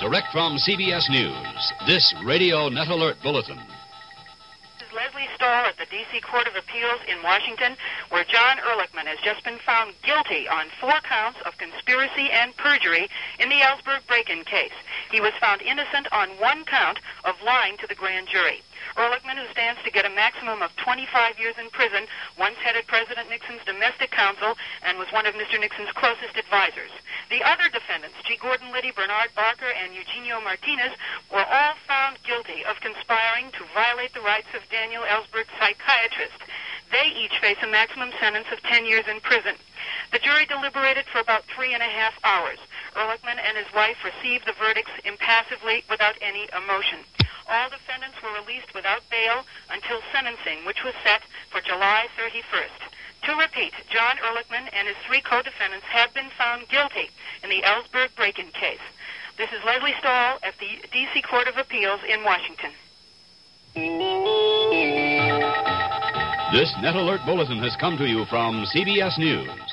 direct from CBS News, this Radio Net Alert Bulletin. This is Leslie Stahl at the D.C. Court of Appeals in Washington, where John Ehrlichman has just been found guilty on 4 counts of conspiracy and perjury in the Ellsberg break-in case. He was found innocent on 1 count of lying to the grand jury. Ehrlichman, who stands to get a maximum of 25 years in prison, once headed President Nixon's domestic counsel and was one of Mr. Nixon's closest advisors. The other defendants, G. Gordon Liddy, Bernard Barker, and Eugenio Martinez, were all found guilty of conspiring to violate the rights of Daniel Ellsberg, psychiatrist. They each face a maximum sentence of 10 years in prison. The jury deliberated for about 3.5 hours. Ehrlichman and his wife received the verdicts impassively without any emotion. All defendants were released without bail until sentencing, which was set for July 31st. To repeat, John Ehrlichman and his 3 co-defendants have been found guilty in the Ellsberg break-in case. This is Leslie Stahl at the D.C. Court of Appeals in Washington. This Net Alert Bulletin has come to you from CBS News.